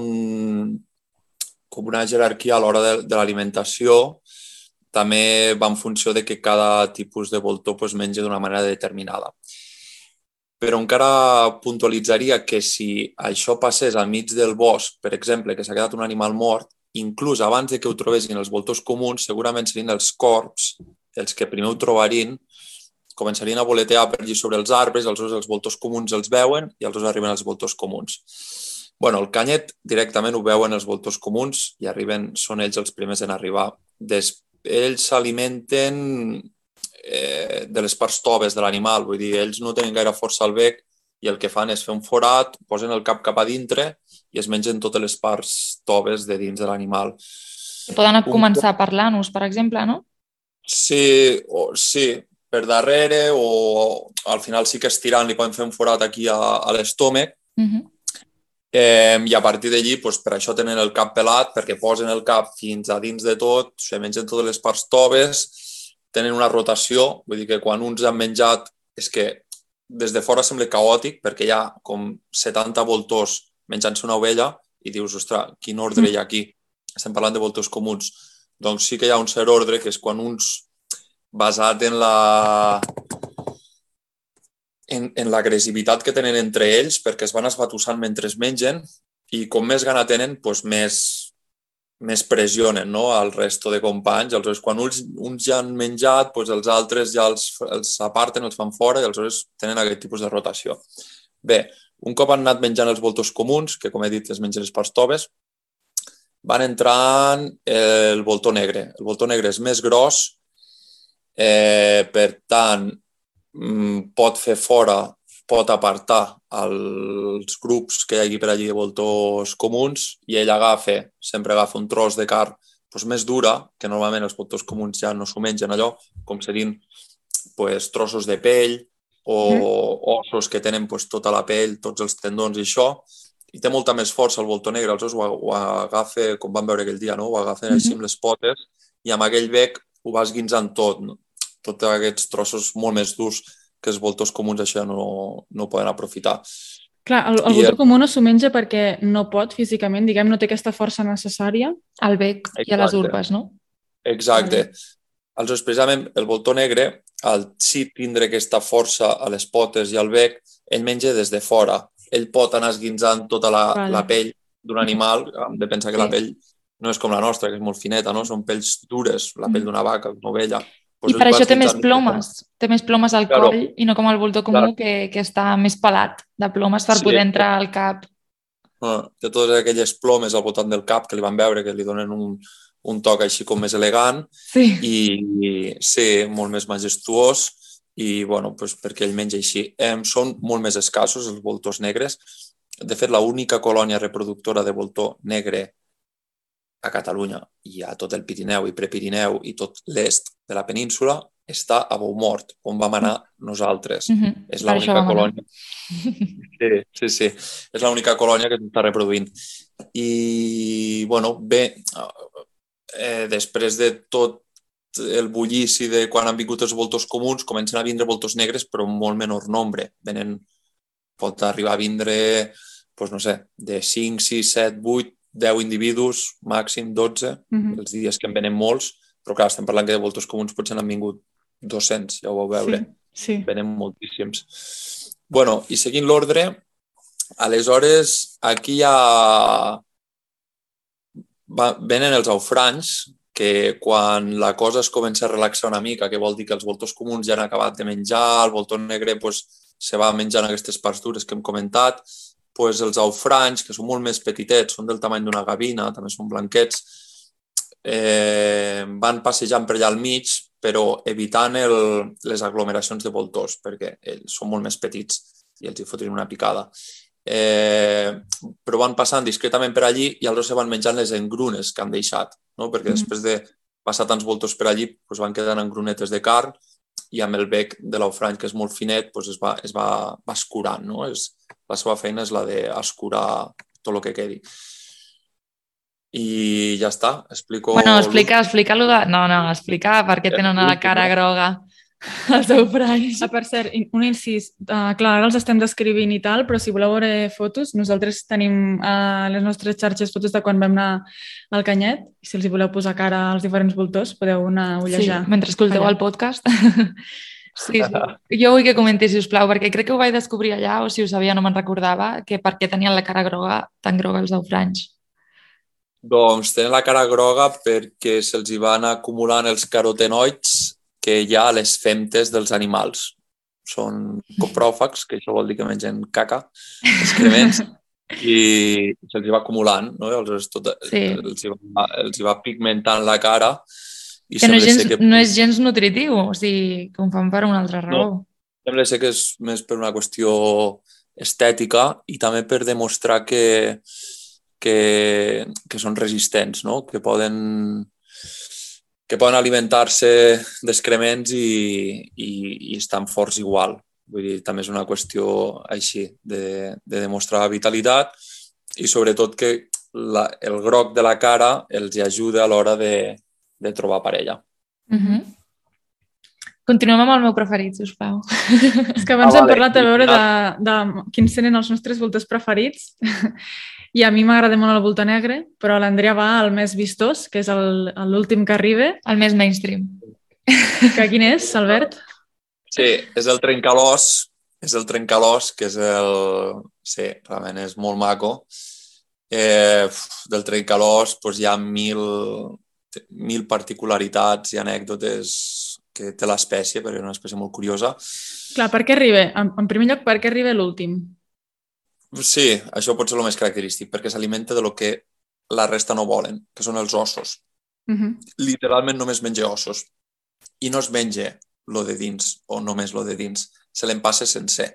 com una jerarquia a l'hora de l'alimentació. També va en funció de que cada tipus de voltor menja d'una manera determinada. Però encara puntualitzaria que si això passés al mig del bosc, per exemple, que s'ha quedat un animal mort, inclús abans de que ho trobessin els voltors comuns, segurament serien els corbs els que primer ho trobarien, començarien a voletear per allí sobre els arbres, aleshores els voltors comuns els veuen i aleshores arriben els voltors comuns. El Canyet directament ho veuen els voltors comuns i són ells els primers en arribar. Ells s'alimenten de les parts toves de l'animal, vull dir, ells no tenen gaire força al bec i el que fan és fer un forat, posen el cap cap a dintre i es mengen totes les parts toves de dins de l'animal. Poden començar parlant-nos, per exemple, no? Sí, per darrere o al final sí que estirant li poden fer un forat aquí a l'estómac i a partir d'allí per això tenen el cap pelat, perquè posen el cap fins a dins de tot, se mengen totes les parts toves, tenen una rotació, vull dir que quan uns han menjat és que des de fora sembla caòtic perquè hi ha com 70 voltors menjant-se una ovella i dius, ostres, quin ordre hi ha aquí? Estem parlant de voltors comuns. Doncs sí que hi ha un cert ordre que és quan uns basat en l'agressivitat que tenen entre ells, perquè es van esbatussant mentre es mengen i com més gana tenen, més pressionen al resto de companys. Aleshores, quan uns ja han menjat, els altres ja els aparten, els fan fora i aleshores tenen aquest tipus de rotació. Bé, un cop han anat menjant els voltors comuns, que com he dit es mengen les parts toves, van entrant el voltor negre. El voltor negre és més gros, per tant, pot fer fora, pot apartar els grups que hi hagi per allí de voltors comuns i ell sempre agafa un tros de carn més dura, que normalment els voltors comuns ja no s'ho mengen allò, com serien pues, trossos de pell o ossos que tenen pues, tota la pell, tots els tendons i això, i té molta més força el voltor negre. Aleshores ho agafa, com vam veure aquell dia, no? Ho agafen així amb les potes i amb aquell bec ho va esguinçant tot, no? Tots aquests trossos molt més durs que els voltors comuns això no poden aprofitar. Clar, el voltor comú no s'ho menja perquè no pot físicament, diguem, no té aquesta força necessària. Al bec i a les urpes, no? Exacte. Aleshores, precisament, el voltor negre, al sí tindre aquesta força a les potes i al bec, ell menja des de fora. Ell pot anar esguinçant tota la pell d'un animal. Hem de pensar que la pell no és com la nostra, que és molt fineta, no? Són pells dures, la pell d'una vaca, d'una ovella. I per això té més plomes al coll i no com el voltor comú que està més pelat de plomes per poder entrar al cap. Té totes aquelles plomes al voltant del cap que li van veure, que li donen un toc així com més elegant i molt més majestuós i bueno, perquè ell menja així. Són molt més escassos els voltors negres. De fet, l'única colònia reproductora de voltor negre a Catalunya i a tot el Pirineu i Prepirineu i tot l'est de la península està a Boumort, on vam anar nosaltres. És l'única colònia. Sí. És l'única colònia que s'està reproduint. I, bueno, bé, després de tot el bullici de quan han vingut els voltors comuns, comencen a vindre voltors negres, però en molt menor nombre. Pot arribar a vindre, no sé, de 5, 6, 7, 8, 10 individus, màxim 12, els dies que en venen molts, però clar, estem parlant que de voltors comuns potser n'han vingut 200, ja ho vau veure. Sí. Venen moltíssims. Bueno, i seguint l'ordre, aleshores aquí venen els aufranys, que quan la cosa es comença a relaxar una mica, que vol dir que els voltors comuns ja han acabat de menjar, el voltor negre se va menjant aquestes parts dures que hem comentat, els aufranys, que són molt més petitets, són del tamany d'una gavina, també són blanquets, van passejant per allà al mig, però evitant les aglomeracions de voltors, perquè ells són molt més petits i els hi fotrin una picada. Però van passant discretament per allí i aleshores se van menjant les engrunes que han deixat, no? Perquè després de passar tants voltors per allí van quedant engrunetes de carn i amb el bec de l'aufrany, que és molt finet, es va escurant, no? La seva feina és la d'escurar tot el que quedi. I ja està, explico... Bueno, explica per què tenen la cara groga els aufranys. Per cert, un incís, clar, ara els estem descrivint i tal, però si voleu veure fotos, nosaltres tenim a les nostres xarxes fotos de quan vam anar al Canyet, i si els hi voleu posar cara als diferents voltors, podeu anar a ullejar. Sí, mentre escolteu el podcast. Sí. Jo vull que comentis, sisplau, perquè crec que ho vaig descobrir allà, o si ho sabia no me'n recordava, que per què tenien la cara groga, tan groga els aufranys. Doncs tenen la cara groga perquè se'ls hi van acumulant els carotenoids que hi ha a les femtes dels animals. Són copròfags, que això vol dir que mengen caca, excrements, i se'ls hi va acumulant, no? Els hi va pigmentant la cara. Que no és gens nutritiu, o sigui, que ho fan per una altra raó. No, sembla ser que és més per una qüestió estètica i també per demostrar que són resistents, no? Que poden alimentar-se d'excrements i estan forts igual. Vull dir, també és una qüestió així, de demostrar vitalitat i sobretot que el groc de la cara els ajuda a l'hora de trobar parella. Continuem amb el meu preferit, sisplau. És que abans hem parlat a veure de quins serien els nostres voltors preferits i a mi m'agrada molt el voltor negre, però l'Andrea va al més vistós, que és l'últim que arriba. El més mainstream. Que quin és, Albert? Sí, és el trencalòs, que és sí, realment és molt maco. Del trencalòs hi ha mil particularitats i anècdotes que té l'espècie, perquè és una espècie molt curiosa. Clar, per què arriba? En primer lloc, per què arriba l'últim? Sí, això pot ser el més característic, perquè s'alimenta de lo que la resta no volen, que són els ossos. Literalment només menja ossos. I no es menja lo de dins, o només lo de dins. Se l'empassa sencer.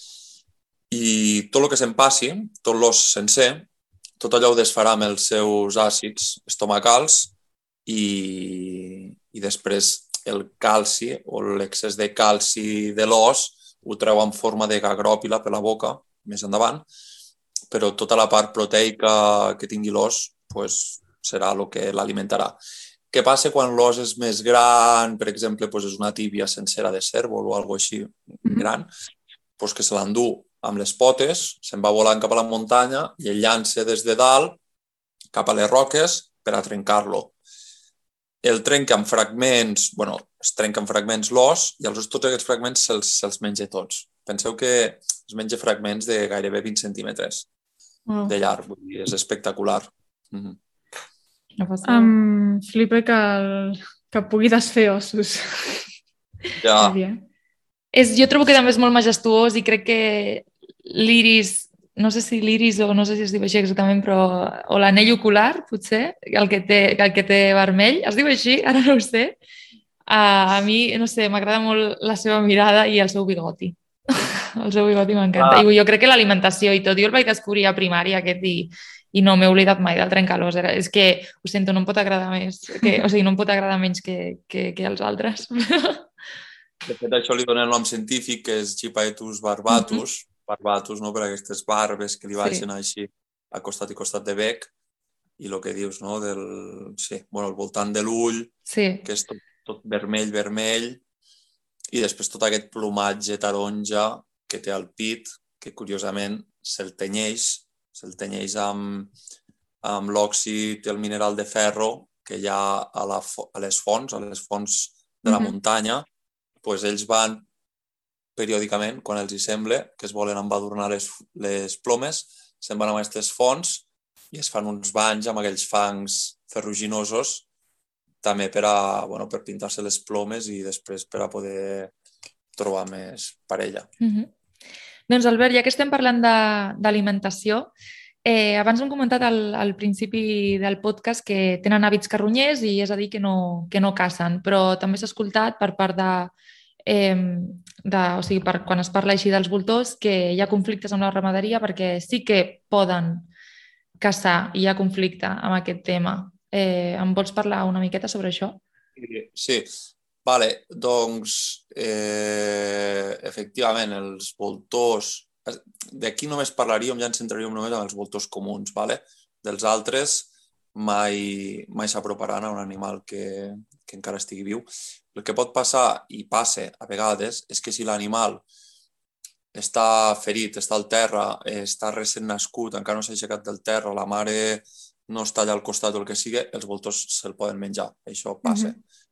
I tot el que s'empassi, tot l'os sencer, tot allò ho desfarà amb els seus àcids estomacals i després el calci o l'excés de calci de l'os ho treu en forma de gagròpila per la boca, més endavant, però tota la part proteica que tingui l'os pues, serà el que l'alimentarà. Què passa quan l'os és més gran, per exemple, és una tíbia sencera de cérvol o alguna cosa així gran, doncs que se l'endú amb les potes, se'n va volant cap a la muntanya i el llança des de dalt cap a les roques per a trencar-lo. El trenca en fragments, es trenca en fragments l'os i tots aquests fragments se'ls menja tots. Penseu que es menja fragments de gairebé 20 centímetres de llarg, vull dir, és espectacular. Em flipa que pugui desfer ossos. Ja. Jo trobo que també és molt majestuós i crec que l'iris, no sé si l'iris o no sé si es diu així exactament, però o l'anell ocular, potser, el que té vermell, es diu així, ara no ho sé. A mi, no sé, m'agrada molt la seva mirada i el seu bigoti. El seu bigoti m'encanta. I jo crec que l'alimentació i tot, jo el vaig descobrir a primària aquest i no m'he oblidat mai del trencalòs. És que, ho sento, no em pot agradar més, o sigui, no em pot agradar menys que els altres. De fet, això li donen el nom científic, que és Gypaetus barbatus, barbatus, no?, per aquestes barbes que li baixen així a costat i costat de bec, i el que dius, no?, al voltant de l'ull, que és tot vermell, i després tot aquest plomatge taronja que té al pit, que curiosament se'l tenyeix amb l'òxid i el mineral de ferro que hi ha a les fonts de la muntanya. Doncs ells van periòdicament, quan els hi sembla, que es volen embadurnar les plomes, se'n van a aquestes fonts i es fan uns banys amb aquells fangs ferruginosos també per pintar-se les plomes i després per a poder trobar més parella. Doncs Albert, ja que estem parlant d'alimentació, abans hem comentat al principi del podcast que tenen hàbits carronyers i és a dir que no cacen, però també s'ha escoltat per part o sigui, quan es parla així dels voltors, que hi ha conflictes amb la ramaderia perquè sí que poden caçar i hi ha conflicte amb aquest tema. Em vols parlar una miqueta sobre això? Sí, vale, doncs efectivament els voltors, d'aquí només parlaríem, ja ens centraríem només en els voltors comuns, vale? Dels altres mai s'aproparan a un animal que encara estigui viu. El que pot passar, i passa a vegades, és que si l'animal està ferit, està al terra, està recent nascut, encara no s'ha aixecat del terra, la mare no està allà al costat o el que sigui, els voltors se'l poden menjar. Això passa.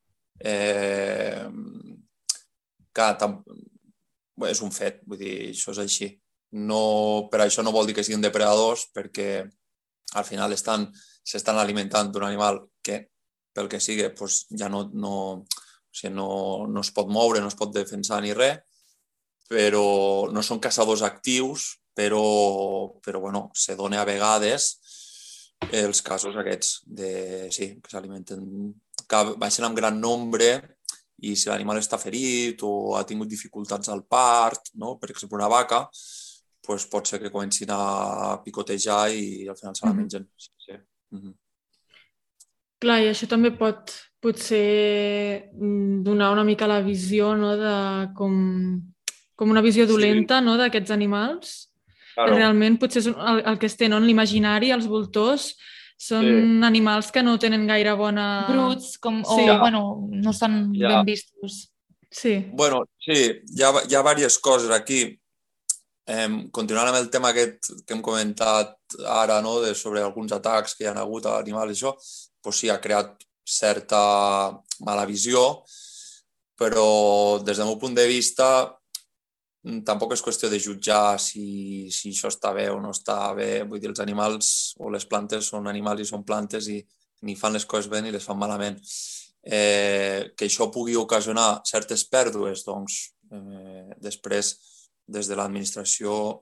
És un fet, vull dir, això és així. Per això no vol dir que siguin depredadors, perquè al final s'estan alimentant d'un animal que, pel que sigui, ja no es pot moure, no es pot defensar ni res, però no són caçadors actius, però se dona a vegades els casos aquests que s'alimenten, que baixen en gran nombre i si l'animal està ferit o ha tingut dificultats al part, per exemple una vaca, pot ser que comencin a picotejar i al final se la mengen. Clar, i això també pot potser donar una mica la visió com una visió dolenta d'aquests animals. Realment potser és el que es té en l'imaginari, els voltors són animals que no tenen gaire bona... Bruts, no estan ben vistos. Sí. Sí, hi ha diverses coses aquí. Continuant amb el tema aquest que hem comentat ara, sobre alguns atacs que hi ha hagut a animals, això, sí, ha creat certa mala visió, però des del meu punt de vista tampoc és qüestió de jutjar si això està bé o no està bé. Vull dir, els animals o les plantes són animals i són plantes i ni fan les coses bé ni les fan malament. Que això pugui ocasionar certes pèrdues, doncs després des de l'administració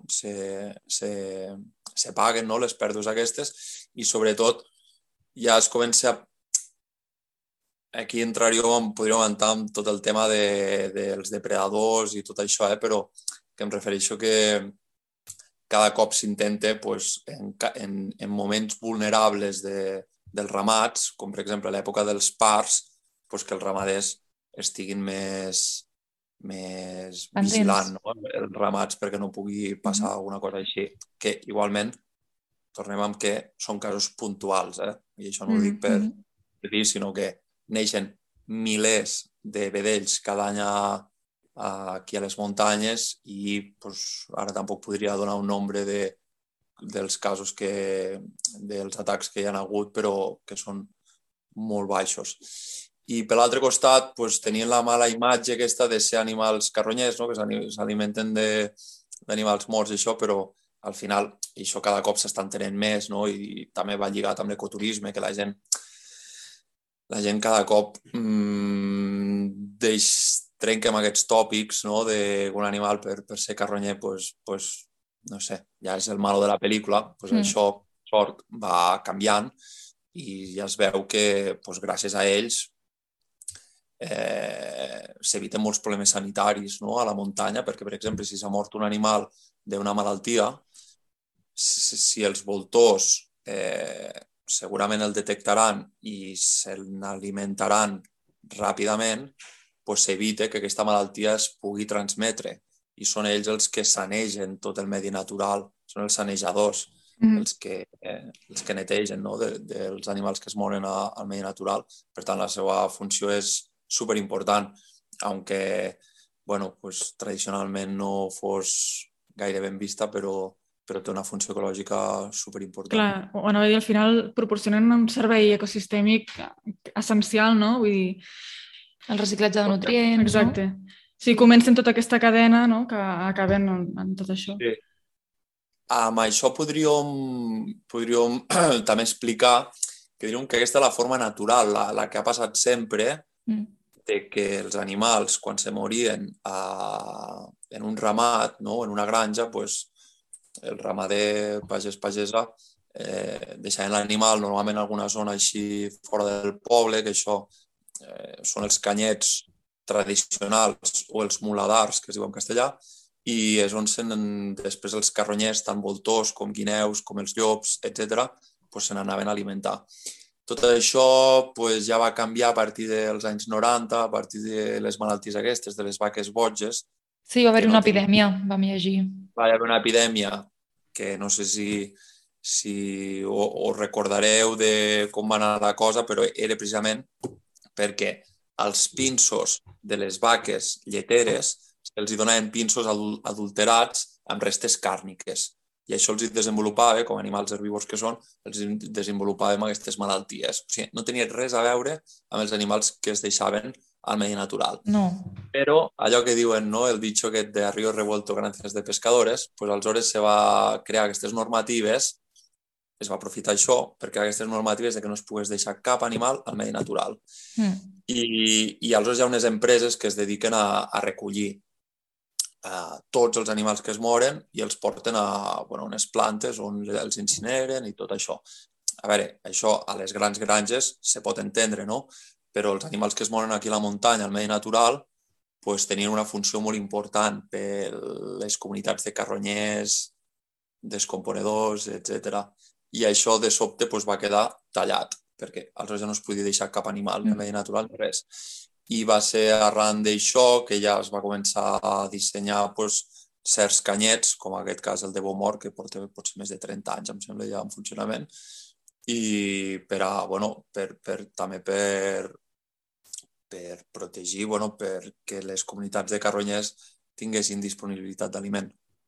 se paguen les pèrdues aquestes i sobretot ja es comença a... Aquí podríem entrar en tot el tema dels depredadors i tot això, però que em refereixo que cada cop s'intenta en moments vulnerables dels ramats, com per exemple a l'època dels parts, que els ramaders estiguin més vigilant, no? Els ramats perquè no pugui passar alguna cosa així. Que igualment, tornem amb que són casos puntuals, i això no ho dic per dir, sinó que neixen milers de vedells cada any aquí a les muntanyes i ara tampoc podria donar un nombre dels casos dels atacs que hi ha hagut, però que són molt baixos. I per l'altre costat tenien la mala imatge aquesta de ser animals carronyers, no? Que s'alimenten d'animals morts i això, però al final això cada cop s'està entenent més, no? I també va lligat amb l'ecoturisme, que la gent cada cop trenca amb aquests tòpics, no? D'un animal per ser carronyer, no sé, ja és el malo de la pel·lícula, això sort va canviant i ja es veu que gràcies a ells s'eviten molts problemes sanitaris, no? A la muntanya, perquè, per exemple, si s'ha mort un animal d'una malaltia, si els voltors segurament el detectaran i se n'alimentaran ràpidament, s'evita que aquesta malaltia es pugui transmetre. I són ells els que sanegen tot el medi natural, són els sanejadors, els que netegen, no? Dels animals que es moren al medi natural. Per tant, la seva funció és superimportant, aunque tradicionalment no fos gaire ben vista, però té una funció ecològica superimportant. Clar, al final proporcionen un servei ecosistèmic essencial, no? Vull dir... El reciclatge de nutrients, exacte. Sí, comencen tota aquesta cadena, no? Que acaben en tot això. Sí. Amb això podríem també explicar que diríem que aquesta és la forma natural, la que ha passat sempre, de que els animals, quan se morien en un ramat, no? En una granja, el ramader pagès-pagesa deixaven l'animal normalment en alguna zona així fora del poble, que això són els canyets tradicionals o els muladars, que es diu en castellà, i és on després els carronyers, tant voltors com guineus, com els llops, etc., se n'anaven a alimentar. Tot això ja va canviar a partir dels anys 90, a partir de les malalties aquestes, de les vaques boges. Sí, va haver una epidèmia, vam llegir. Va haver una epidèmia que no sé si us recordareu de com va anar la cosa, però era precisament perquè als pinsos de les vaques lleteres els donaven pinsos adulterats amb restes càrniques. I això els desenvolupava, com a animals herbívors que són, els desenvolupàvem aquestes malalties. O sigui, no tenia res a veure amb els animals que es deixaven al medi natural. No. Però allò que diuen, no? El dicho aquest de río revuelto ganancias de pescadores, aleshores se va crear aquestes normatives, es va aprofitar això per crear aquestes normatives de que no es pogués deixar cap animal al medi natural. I aleshores hi ha unes empreses que es dediquen a recollir tots els animals que es moren i els porten a unes plantes on els incineren i tot això. A veure, això a les grans granges se pot entendre, no? Però els animals que es moren aquí a la muntanya, al medi natural, tenien una funció molt important per les comunitats de carronyers, descomponedors, etc. I això de sobte va quedar tallat, perquè aleshores ja no es podia deixar cap animal al medi natural, res. I va ser arran d'això que ja es va començar a dissenyar certs canyets, com en aquest cas el de Beaumort, que porta potser més de 30 anys, em sembla, ja en funcionament, i també per protegir, perquè les comunitats de carronyers tinguessin disponibilitat d'aliment.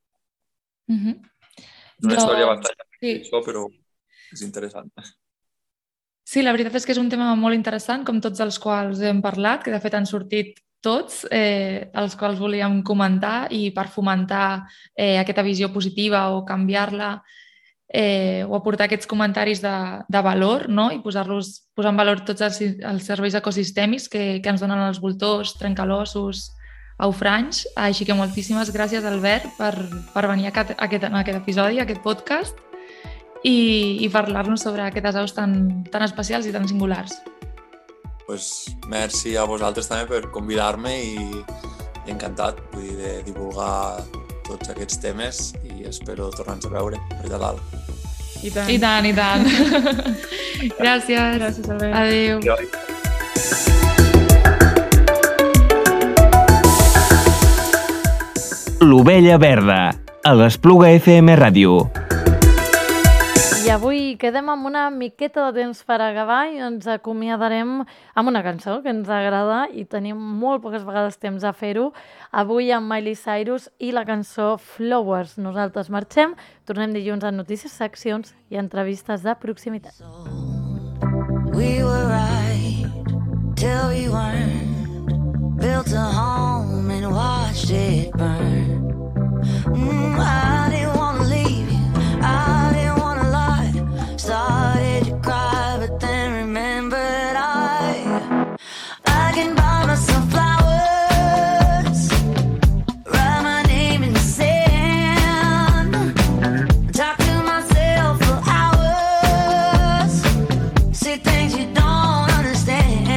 És una història bastant llarga, però és interessant. Sí, la veritat és que és un tema molt interessant, com tots els quals hem parlat, que de fet han sortit tots, els quals volíem comentar i per fomentar aquesta visió positiva o canviar-la o aportar aquests comentaris de valor, no? I posar en valor tots els serveis ecosistèmics que ens donen els voltors, trencalossos, aufranys. Així que moltíssimes gràcies, Albert, per venir a aquest episodi, a aquest podcast, i parlar-nos sobre aquestes aus tan especials i tan singulars. Merci a vosaltres també per convidar-me i encantat de divulgar tots aquests temes i espero tornar-nos a veure per allà dalt. I tant. I tant, i tant. Gràcies. Gràcies, Albert. Adéu. Adéu. L'Ovella Verda, a l'Espluga FM Ràdio. I avui quedem amb una miqueta de temps per acabar i ens acomiadarem amb una cançó que ens agrada i tenim molt poques vegades temps a fer-ho. Avui amb Miley Cyrus i la cançó Flowers. Nosaltres marxem, tornem dilluns a notícies, seccions i entrevistes de proximitat. We were right till we weren't. Built a home and watched it burn. I didn't want to leave you, I didn't want to lie. Started to cry, but then remembered I can buy myself flowers, write my name in the sand, talk to myself for hours, say things you don't understand.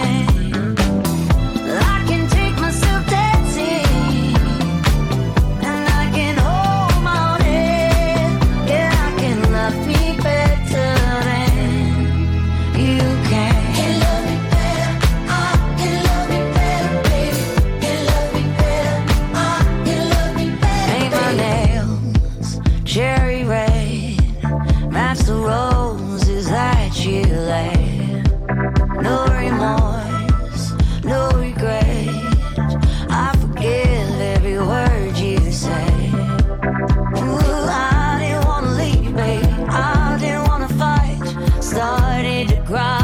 I can take myself dancing, and I can hold my own head. Yeah, I can love me better than you can. Can love me better, I can love me better, baby. Can love me better, I can love me better. Paint my nails cherry red, match the roses that you laid. No remorse, no regret. I forgive every word you say. Ooh, I didn't want to leave, babe. I didn't want to fight. Started to cry.